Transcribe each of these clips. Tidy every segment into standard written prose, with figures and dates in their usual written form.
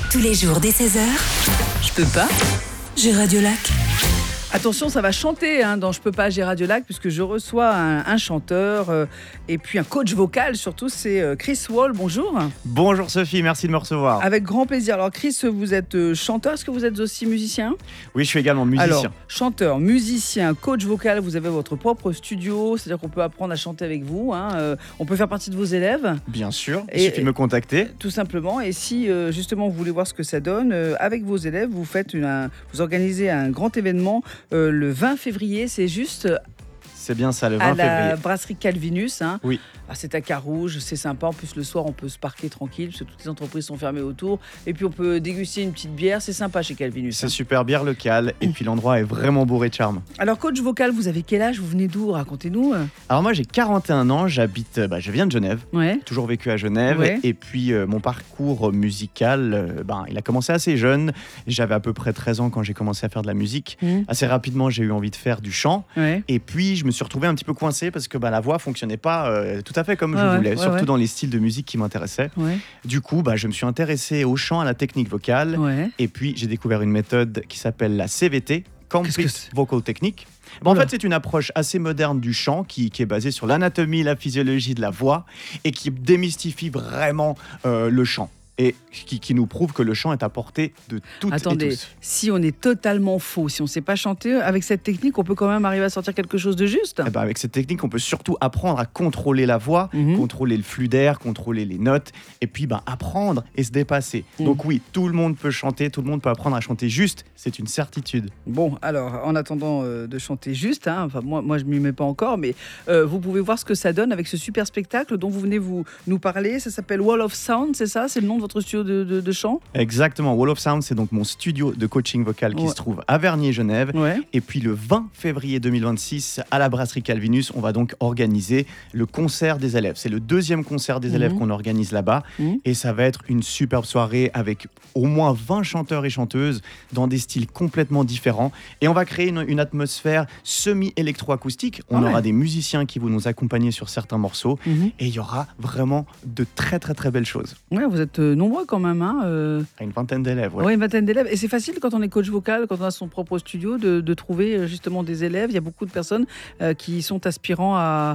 Tous les jours dès 16h. Je peux pas. J'ai Radiolac. Attention, ça va chanter dans Je peux pas, j'ai Radiolac, puisque je reçois un chanteur et puis un coach vocal, surtout, c'est Chris Wall. Bonjour. Bonjour Sophie, merci de me recevoir. Avec grand plaisir. Alors Chris, vous êtes chanteur, est-ce que vous êtes aussi musicien ? Oui, je suis également musicien. Alors, chanteur, musicien, coach vocal, vous avez votre propre studio, c'est-à-dire qu'on peut apprendre à chanter avec vous. On peut faire partie de vos élèves. Bien sûr, il suffit de me contacter. Tout simplement. Et si justement vous voulez voir ce que ça donne, avec vos élèves, vous organisez un grand événement le 20 février, c'est juste... C'est bien ça, le 20 février. À la brasserie Calvinus. Oui. C'est à Carouge, c'est sympa. En plus, le soir, on peut se parquer tranquille parce que toutes les entreprises sont fermées autour. Et puis, on peut déguster une petite bière. C'est sympa chez Calvinus. C'est super, bière locale. Et puis, l'endroit est vraiment bourré de charme. Alors, coach vocal, vous avez quel âge ? Vous venez d'où ? Racontez-nous. Alors, moi, j'ai 41 ans. Je viens de Genève. Ouais. Toujours vécu à Genève. Ouais. Et puis, mon parcours musical, il a commencé assez jeune. J'avais à peu près 13 ans quand j'ai commencé à faire de la musique. Assez rapidement, j'ai eu envie de faire du chant. Ouais. Et puis, je me suis retrouvé un petit peu coincé parce que la voix fonctionnait pas tout à fait comme je voulais. Surtout dans les styles de musique qui m'intéressaient. Ouais. Du coup, je me suis intéressé au chant, à la technique vocale. Ouais. Et puis, j'ai découvert une méthode qui s'appelle la CVT, Complete Vocal Technique. En fait, c'est une approche assez moderne du chant qui est basée sur l'anatomie, la physiologie de la voix et qui démystifie vraiment le chant. Et qui nous prouve que le chant est à portée de toutes et tous. Si on est totalement faux, si on ne sait pas chanter, avec cette technique, on peut quand même arriver à sortir quelque chose de juste. Avec cette technique, on peut surtout apprendre à contrôler la voix, contrôler le flux d'air, contrôler les notes, et puis apprendre et se dépasser. Donc oui, tout le monde peut chanter, tout le monde peut apprendre à chanter juste, c'est une certitude. Bon, alors, en attendant de chanter juste, moi je ne m'y mets pas encore, mais vous pouvez voir ce que ça donne avec ce super spectacle dont vous venez nous parler. Ça s'appelle Wall of Sound, c'est ça ? C'est le nom de votre studio de chant ? Exactement, Wall of Sound, c'est donc mon studio de coaching vocal qui se trouve à Vernier-Genève. Ouais. Et puis le 20 février 2026, à la brasserie Calvinus, on va donc organiser le concert des élèves. C'est le deuxième concert des élèves qu'on organise là-bas. Et ça va être une superbe soirée avec au moins 20 chanteurs et chanteuses dans des styles complètement différents. Et on va créer une atmosphère semi-électroacoustique. On aura des musiciens qui vont nous accompagner sur certains morceaux. Et il y aura vraiment de très très très belles choses. Ouais, vous êtes nombreux quand même. Une vingtaine d'élèves. Ouais, une vingtaine d'élèves. Et c'est facile quand on est coach vocal, quand on a son propre studio, de trouver justement des élèves. Il y a beaucoup de personnes qui sont aspirants à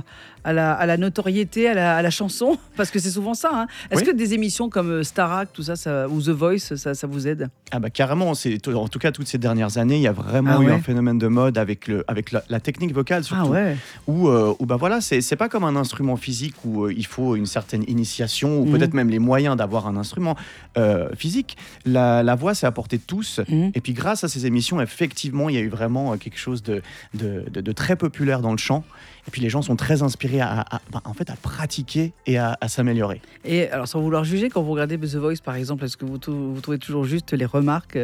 la notoriété, à la chanson, parce que c'est souvent ça. Est-ce que des émissions comme Starac, tout ça, ou The Voice, ça vous aide ? Carrément. En tout cas, toutes ces dernières années, il y a vraiment eu un phénomène de mode avec la technique vocale, surtout. Où c'est pas comme un instrument physique où il faut une certaine initiation ou peut-être même les moyens d'avoir un instrument physique. La voix, c'est à portée de tous. Et puis, grâce à ces émissions, effectivement, il y a eu vraiment quelque chose de très populaire dans le chant. Et puis, les gens sont très inspirés à pratiquer et à s'améliorer. Et alors, sans vouloir juger, quand vous regardez The Voice, par exemple, est-ce que vous trouvez toujours juste les remarques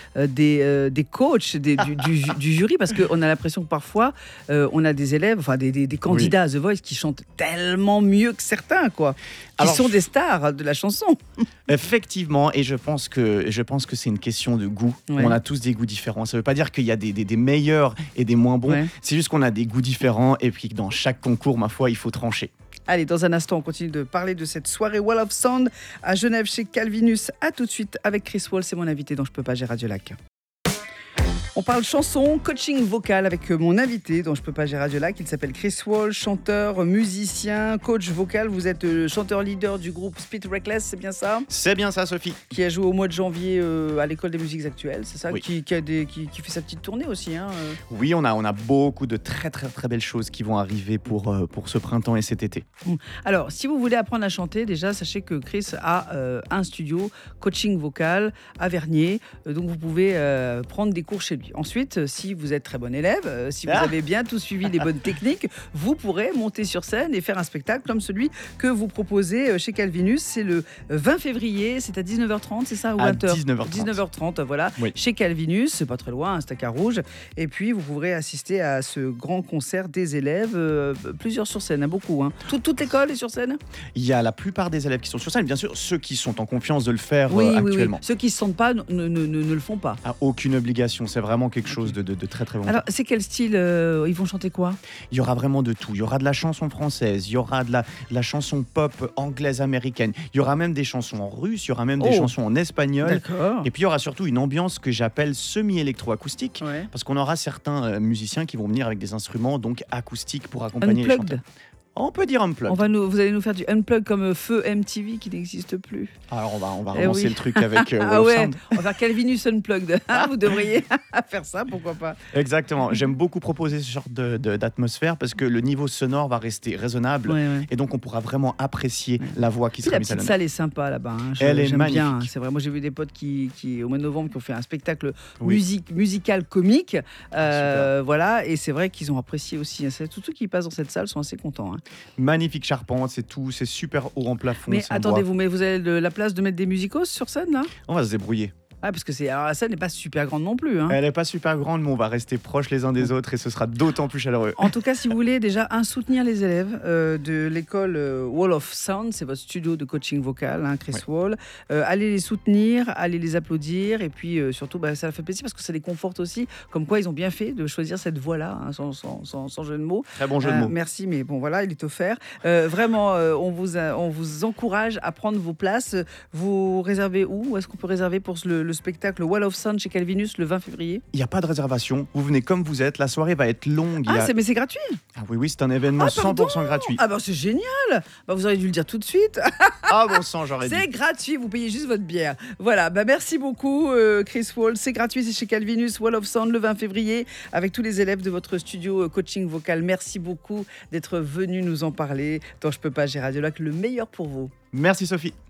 des coachs, du jury ? Parce qu'on a l'impression que parfois, on a des élèves, des candidats à The Voice qui chantent tellement mieux que certains, qui sont des stars de la chanson. Effectivement, et je pense que c'est une question de goût. Ouais. On a tous des goûts différents. Ça ne veut pas dire qu'il y a des meilleurs et des moins bons. Ouais. C'est juste qu'on a des goûts différents et puis que dans chaque concours, ma foi, il faut trancher. Allez, dans un instant, on continue de parler de cette soirée Wall of Sound à Genève chez Calvinus. À tout de suite avec Chris Wall, c'est mon invité dont je peux pas, j'ai Radiolac. On parle chanson, coaching vocal avec mon invité dont je peux pas, j'ai Radiolac. Il s'appelle Chris Wall, chanteur, musicien, coach vocal. Vous êtes chanteur leader du groupe Spit Reckless, c'est bien ça ? C'est bien ça, Sophie. Qui a joué au mois de janvier à l'École des musiques actuelles, c'est ça ? Oui. Qui fait sa petite tournée aussi. Oui, on a beaucoup de très très très belles choses qui vont arriver pour ce printemps et cet été. Alors, si vous voulez apprendre à chanter, déjà, sachez que Chris a un studio coaching vocal à Vernier. Donc, vous pouvez prendre des cours chez lui. Ensuite, si vous êtes très bon élève, si vous avez bien tout suivi les bonnes techniques, vous pourrez monter sur scène et faire un spectacle comme celui que vous proposez chez Calvinus. C'est le 20 février, c'est à 19h30, c'est ça ? Ou 20h ? 19h30, voilà, oui. Chez Calvinus, c'est pas très loin, c'est à Carouge. Et puis, vous pourrez assister à ce grand concert des élèves, plusieurs sur scène, beaucoup. Toute l'école est sur scène ? Il y a la plupart des élèves qui sont sur scène, bien sûr, ceux qui sont en confiance de le faire oui, actuellement. Oui. Ceux qui ne se sentent pas ne le font pas. Aucune obligation, c'est vrai. vraiment quelque chose de très très bon. Alors, c'est quel style ils vont chanter quoi? Il y aura vraiment de tout. Il y aura de la chanson française, il y aura de la chanson pop anglaise, américaine. Il y aura même des chansons en russe, il y aura même des chansons en espagnol. D'accord. Et puis il y aura surtout une ambiance que j'appelle semi-électro-acoustique, parce qu'on aura certains musiciens qui vont venir avec des instruments donc acoustiques pour accompagner les chanteurs. On peut dire unplugged. Vous allez nous faire du unplug comme Feu MTV qui n'existe plus. Alors on va relancer le truc avec Wall of Sound. On va faire Calvinus Unplugged. Vous devriez faire ça, pourquoi pas. Exactement. J'aime beaucoup proposer ce genre d'atmosphère parce que le niveau sonore va rester raisonnable et donc on pourra vraiment apprécier la voix qui sera mise à l'honneur. La petite salle est sympa là-bas. Elle est magnifique. Bien, c'est vrai. Moi j'ai vu des potes qui au mois de novembre qui ont fait un spectacle musical comique. Voilà, et c'est vrai qu'ils ont apprécié aussi. Tous ceux qui passent dans cette salle sont assez contents. Magnifique charpente, c'est tout, c'est super haut en plafond. Mais attendez-vous, mais vous avez la place de mettre des musicos sur scène là? On va se débrouiller. Ah, parce que la scène n'est pas super grande non plus. Elle n'est pas super grande, mais on va rester proches les uns des autres et ce sera d'autant plus chaleureux. En tout cas, si vous voulez déjà soutenir les élèves de l'école Wall of Sound, c'est votre studio de coaching vocal, Chris Wall, allez les soutenir, allez les applaudir et puis surtout, ça leur fait plaisir parce que ça les conforte aussi, comme quoi ils ont bien fait de choisir cette voie-là, sans jeu de mots. Très bon jeu de mots. Merci, mais bon voilà, il est offert. Vraiment, on vous encourage à prendre vos places. Vous réservez où est-ce qu'on peut réserver pour le spectacle Wall of Sound chez Calvinus le 20 février? Il n'y a pas de réservation, vous venez comme vous êtes, la soirée va être longue. Mais c'est gratuit? Ah oui, c'est un événement 100% gratuit. Ah c'est génial. Vous auriez dû le dire tout de suite. Ah bon sang, j'aurais dit. C'est gratuit, vous payez juste votre bière. Voilà, merci beaucoup Chris Wall, c'est gratuit, c'est chez Calvinus, Wall of Sound le 20 février avec tous les élèves de votre studio coaching vocal. Merci beaucoup d'être venu nous en parler. Tant je peux pas, j'ai Radio Lac, le meilleur pour vous. Merci Sophie.